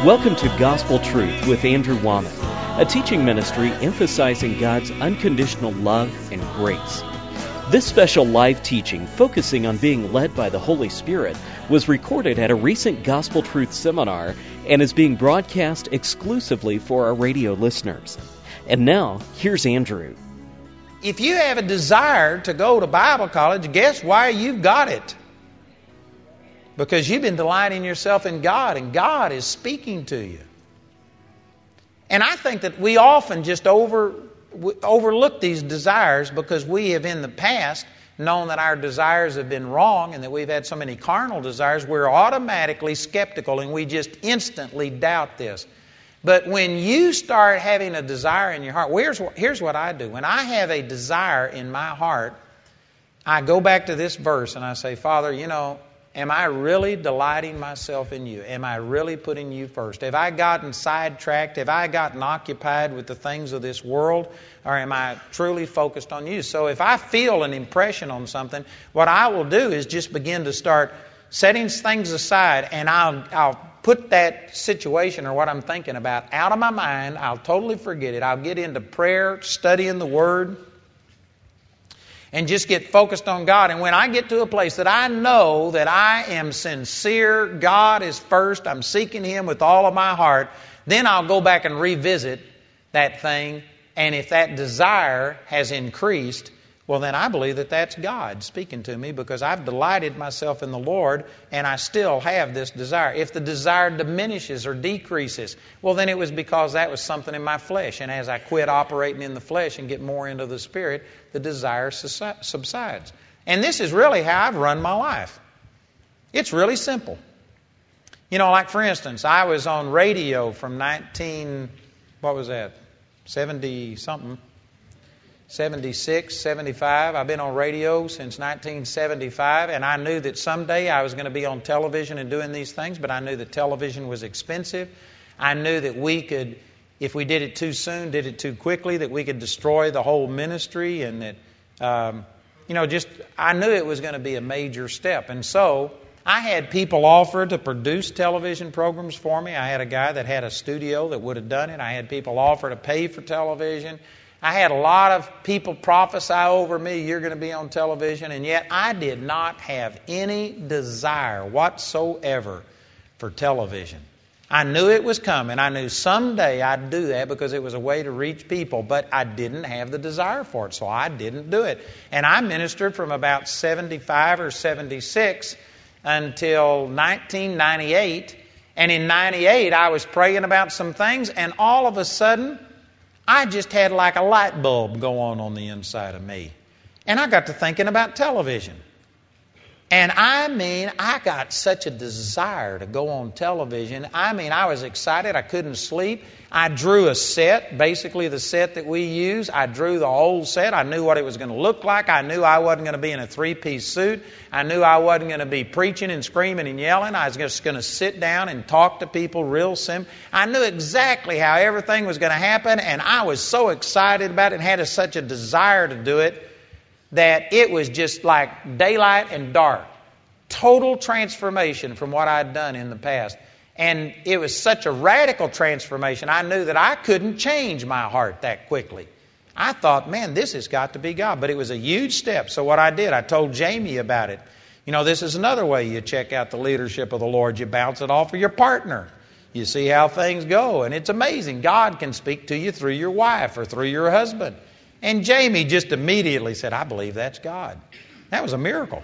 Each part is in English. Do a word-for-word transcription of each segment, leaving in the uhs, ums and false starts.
Welcome to Gospel Truth with Andrew Womack, a teaching ministry emphasizing God's unconditional love and grace. This special live teaching, focusing on being led by the Holy Spirit, was recorded at a recent Gospel Truth seminar and is being broadcast exclusively for our radio listeners. And now, here's Andrew. If you have a desire to go to Bible college, guess why you've got it? Because you've been delighting yourself in God, and God is speaking to you. And I think that we often just over overlook these desires because we have in the past known that our desires have been wrong and that we've had so many carnal desires, we're automatically skeptical and we just instantly doubt this. But when you start having a desire in your heart, here's what, here's what I do. When I have a desire in my heart, I go back to this verse and I say, Father, you know, am I really delighting myself in you? Am I really putting you first? Have I gotten sidetracked? Have I gotten occupied with the things of this world? Or am I truly focused on you? So if I feel an impression on something, what I will do is just begin to start setting things aside, and I'll, I'll put that situation or what I'm thinking about out of my mind. I'll totally forget it. I'll get into prayer, studying the Word, and just get focused on God. And when I get to a place that I know that I am sincere, God is first, I'm seeking Him with all of my heart, then I'll go back and revisit that thing. And if that desire has increased, well, then I believe that that's God speaking to me because I've delighted myself in the Lord and I still have this desire. If the desire diminishes or decreases, well, then it was because that was something in my flesh. And as I quit operating in the flesh and get more into the Spirit, the desire subsides. And this is really how I've run my life. It's really simple. You know, like for instance, I was on radio from nineteen, what was that, seventy-something. seventy-six, seventy-five. I've been on radio since nineteen seventy-five, and I knew that someday I was going to be on television and doing these things, but I knew that television was expensive. I knew that we could, if we did it too soon, did it too quickly, that we could destroy the whole ministry, and that, um, you know, just, I knew it was going to be a major step. And so I had people offer to produce television programs for me. I had a guy that had a studio that would have done it. I had people offer to pay for television. I had a lot of people prophesy over me, you're going to be on television, and yet I did not have any desire whatsoever for television. I knew it was coming. I knew someday I'd do that because it was a way to reach people, but I didn't have the desire for it, so I didn't do it. And I ministered from about seventy-five or seventy-six until nineteen ninety-eight, and in ninety-eight I was praying about some things, and all of a sudden I just had like a light bulb go on on the inside of me. And I got to thinking about television. And I mean, I got such a desire to go on television. I mean, I was excited. I couldn't sleep. I drew a set, basically the set that we use. I drew the whole set. I knew what it was going to look like. I knew I wasn't going to be in a three-piece suit. I knew I wasn't going to be preaching and screaming and yelling. I was just going to sit down and talk to people real simple. I knew exactly how everything was going to happen, and I was so excited about it and had a, such a desire to do it that it was just like daylight and dark. Total transformation from what I'd done in the past. And it was such a radical transformation, I knew that I couldn't change my heart that quickly. I thought, man, this has got to be God. But it was a huge step. So what I did, I told Jamie about it. You know, this is another way you check out the leadership of the Lord. You bounce it off of your partner. You see how things go. And it's amazing. God can speak to you through your wife or through your husband. And Jamie just immediately said, I believe that's God. That was a miracle.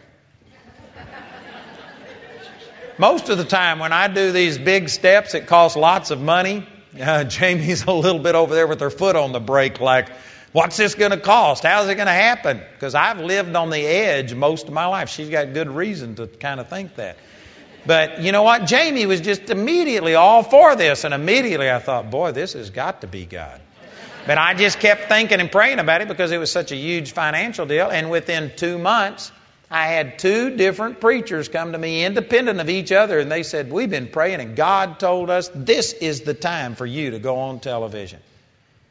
Most of the time when I do these big steps, it costs lots of money. Uh, Jamie's a little bit over there with her foot on the brake like, what's this going to cost? How's it going to happen? Because I've lived on the edge most of my life. She's got good reason to kind of think that. But you know what? Jamie was just immediately all for this. And immediately I thought, boy, this has got to be God. But I just kept thinking and praying about it because it was such a huge financial deal. And within two months, I had two different preachers come to me independent of each other. And they said, we've been praying and God told us this is the time for you to go on television.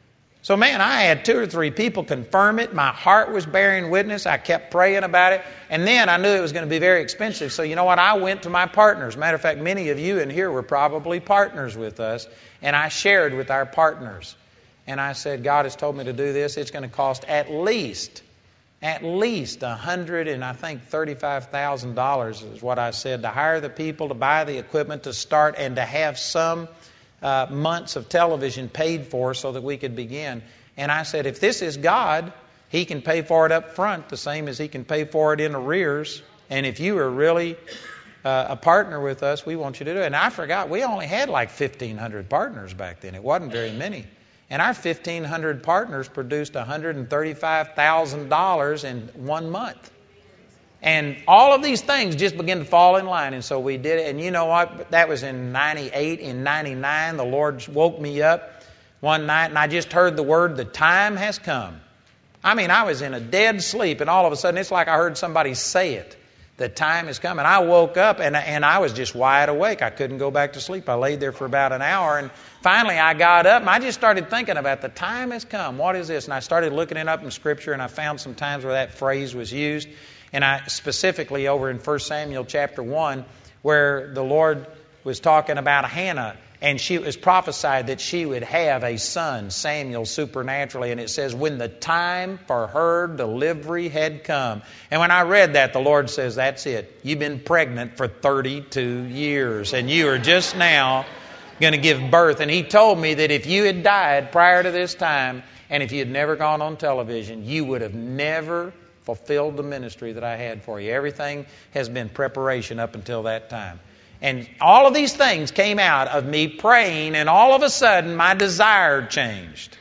So, man, I had two or three people confirm it. My heart was bearing witness. I kept praying about it. And then I knew it was going to be very expensive. So, you know what? I went to my partners. Matter of fact, many of you in here were probably partners with us. And I shared with our partners. And I said, God has told me to do this. It's going to cost at least, at least a hundred and I think thirty-five thousand dollars is what I said, to hire the people, to buy the equipment, to start, and to have some Uh, months of television paid for so that we could begin. And I said, if this is God, He can pay for it up front the same as He can pay for it in arrears. And if you are really uh, a partner with us, we want you to do it. And I forgot, we only had like fifteen hundred partners back then. It wasn't very many. And our fifteen hundred partners produced one hundred thirty-five thousand dollars in one month. And all of these things just began to fall in line. And so we did it. And you know what? That was in ninety-eight. In ninety-nine, the Lord woke me up one night and I just heard the word, the time has come. I mean, I was in a dead sleep and all of a sudden it's like I heard somebody say it. The time has come. And I woke up and, and I was just wide awake. I couldn't go back to sleep. I laid there for about an hour and finally I got up and I just started thinking about the time has come. What is this? And I started looking it up in Scripture and I found some times where that phrase was used. And I specifically over in First Samuel chapter one, where the Lord was talking about Hannah, and she was prophesied that she would have a son, Samuel, supernaturally. And it says, when the time for her delivery had come. And when I read that, the Lord says, that's it. You've been pregnant for thirty-two years, and you are just now going to give birth. And He told me that if you had died prior to this time, and if you had never gone on television, you would have never fulfilled the ministry that I had for you. Everything has been preparation up until that time. And all of these things came out of me praying, and all of a sudden my desire changed.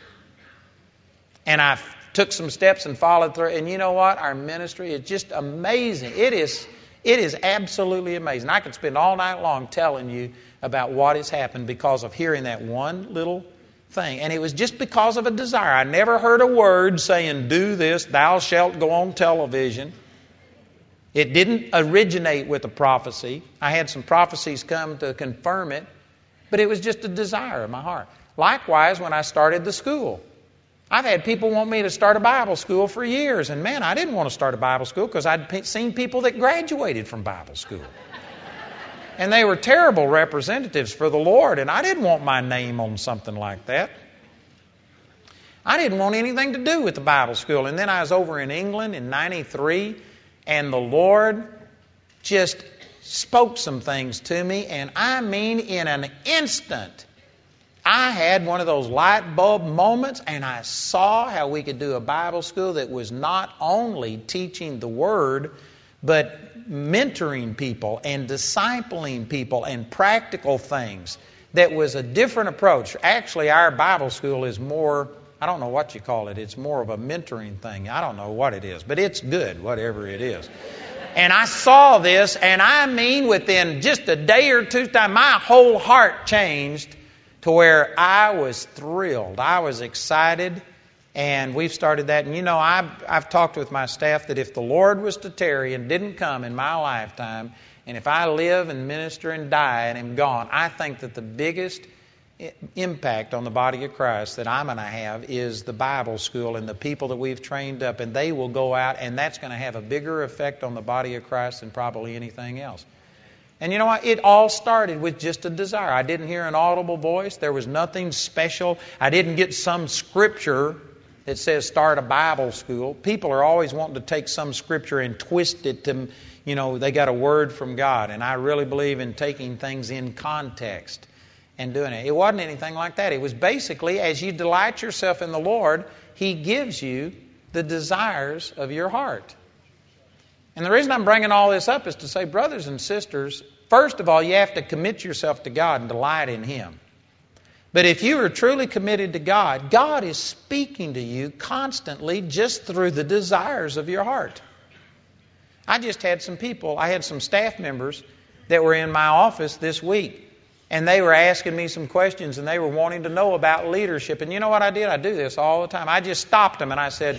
And I took some steps and followed through. And you know what? Our ministry is just amazing. It is, it is absolutely amazing. I could spend all night long telling you about what has happened because of hearing that one little thing. And it was just because of a desire. I never heard a word saying, do this, thou shalt go on television. It didn't originate with a prophecy. I had some prophecies come to confirm it, but it was just a desire of my heart. Likewise, when I started the school, I've had people want me to start a Bible school for years. And man, I didn't want to start a Bible school because I'd pe- seen people that graduated from Bible school. And they were terrible representatives for the Lord, and I didn't want my name on something like that. I didn't want anything to do with the Bible school. And then I was over in England in ninety-three, and the Lord just spoke some things to me, and I mean in an instant, I had one of those light bulb moments, and I saw how we could do a Bible school that was not only teaching the Word, but mentoring people and discipling people and practical things. That was a different approach. Actually, our Bible school is more, I don't know what you call it. It's more of a mentoring thing. I don't know what it is, but it's good, whatever it is. And I saw this, and I mean within just a day or two time, my whole heart changed to where I was thrilled. I was excited. And we've started that. And you know, I've, I've talked with my staff that if the Lord was to tarry and didn't come in my lifetime, and if I live and minister and die and am gone, I think that the biggest impact on the body of Christ that I'm going to have is the Bible school and the people that we've trained up. And they will go out, and that's going to have a bigger effect on the body of Christ than probably anything else. And you know what? It all started with just a desire. I didn't hear an audible voice. There was nothing special. I didn't get some scripture that says start a Bible school. People are always wanting to take some scripture and twist it to, you know, they got a word from God. And I really believe in taking things in context and doing it. It wasn't anything like that. It was basically, as you delight yourself in the Lord, He gives you the desires of your heart. And the reason I'm bringing all this up is to say, brothers and sisters, first of all, you have to commit yourself to God and delight in Him. But if you are truly committed to God, God is speaking to you constantly just through the desires of your heart. I just had some people, I had some staff members that were in my office this week, and they were asking me some questions, and they were wanting to know about leadership. And you know what I did? I do this all the time. I just stopped them and I said,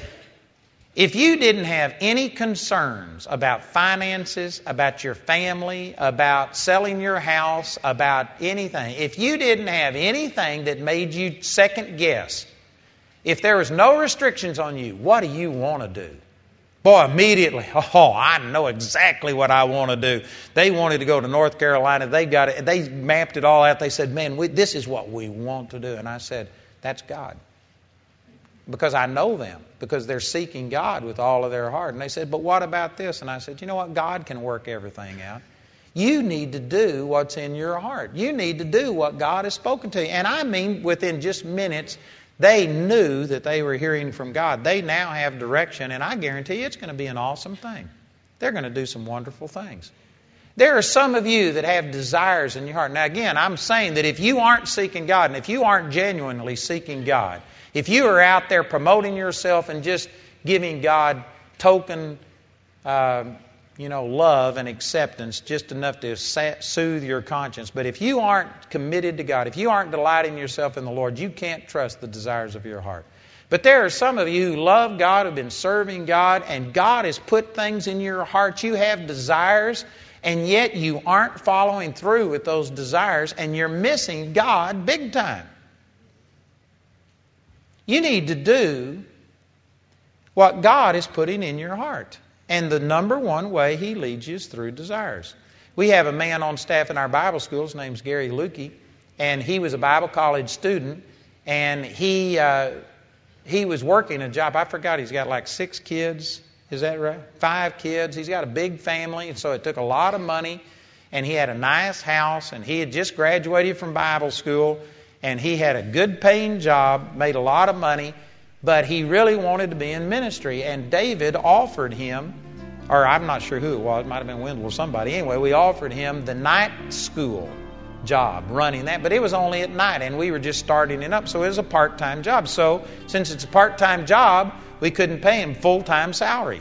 if you didn't have any concerns about finances, about your family, about selling your house, about anything, if you didn't have anything that made you second guess If there was no restrictions on you, what do you want to do? Boy, immediately, oh, I know exactly what I want to do. They wanted to go to North Carolina. They got it. They mapped it all out. They said, man, we, this is what we want to do. And I said, that's God. Because I know them. Because they're seeking God with all of their heart. And they said, but what about this? And I said, you know what? God can work everything out. You need to do what's in your heart. You need to do what God has spoken to you. And I mean, within just minutes, they knew that they were hearing from God. They now have direction, and I guarantee you it's going to be an awesome thing. They're going to do some wonderful things. There are some of you that have desires in your heart. Now, again, I'm saying that if you aren't seeking God, and if you aren't genuinely seeking God, if you are out there promoting yourself and just giving God token, uh, you know, love and acceptance, just enough to soothe your conscience. But if you aren't committed to God, if you aren't delighting yourself in the Lord, you can't trust the desires of your heart. But there are some of you who love God, who've been serving God, and God has put things in your heart. You have desires, and yet you aren't following through with those desires, and you're missing God big time. You need to do what God is putting in your heart. And the number one way He leads you is through desires. We have a man on staff in our Bible school. His name's Gary Lukey. And he was a Bible college student. And he uh, he was working a job. I forgot, he's got like six kids. Is that right? Five kids. He's got a big family. And so it took a lot of money. And he had a nice house. And he had just graduated from Bible school. And he had a good paying job, made a lot of money. But he really wanted to be in ministry. And David offered him, or I'm not sure who it was, it might have been Wendell or somebody. Anyway, we offered him the night school job, running that. But it was only at night, and we were just starting it up. So it was a part-time job. So since it's a part-time job, we couldn't pay him full-time salary.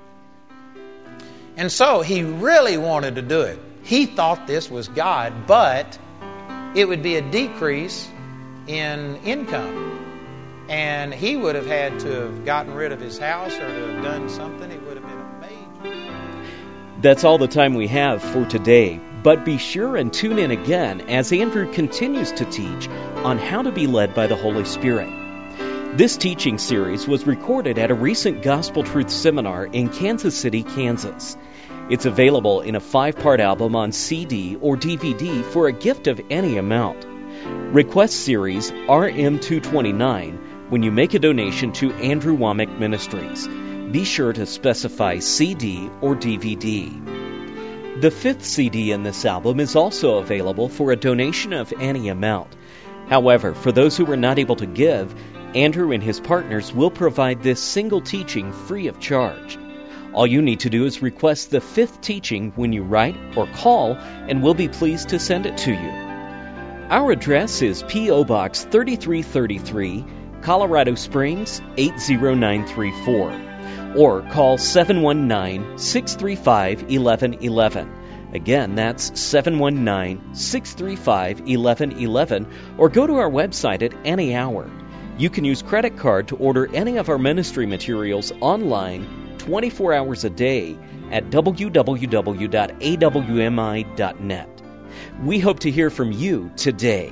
And so he really wanted to do it. He thought this was God, but it would be a decrease in income. And he would have had to have gotten rid of his house or to have done something. It would have been a major... That's all the time we have for today. But be sure and tune in again as Andrew continues to teach on how to be led by the Holy Spirit. This teaching series was recorded at a recent Gospel Truth seminar in Kansas City, Kansas. It's available in a five-part album on C D or D V D for a gift of any amount. Request series R M two twenty-nine when you make a donation to Andrew Wommack Ministries. Be sure to specify C D or D V D. The fifth C D in this album is also available for a donation of any amount. However, for those who are not able to give, Andrew and his partners will provide this single teaching free of charge. All you need to do is request the fifth teaching when you write or call, and we'll be pleased to send it to you. Our address is P O Box thirty-three thirty-three, Colorado Springs eight zero nine three four, or call seven one nine, six three five, one one one one. Again, that's seven one nine, six three five, one one one one, or go to our website at any hour. You can use credit card to order any of our ministry materials online twenty-four hours a day at w w w dot a w m i dot net. We hope to hear from you today.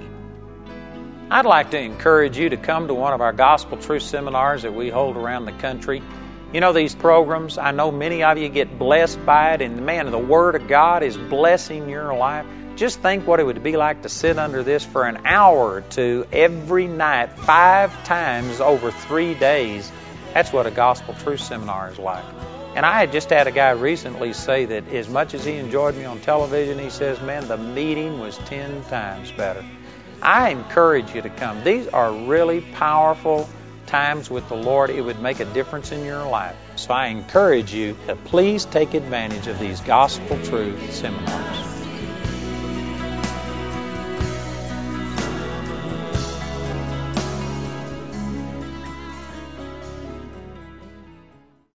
I'd like to encourage you to come to one of our Gospel Truth seminars that we hold around the country. You know, these programs, I know many of you get blessed by it, and man, the Word of God is blessing your life. Just think what it would be like to sit under this for an hour or two every night, five times over three days. That's what a Gospel Truth seminar is like. And I had just had a guy recently say that as much as he enjoyed me on television, he says, man, the meeting was ten times better. I encourage you to come. These are really powerful times with the Lord. It would make a difference in your life. So I encourage you to please take advantage of these Gospel Truth seminars.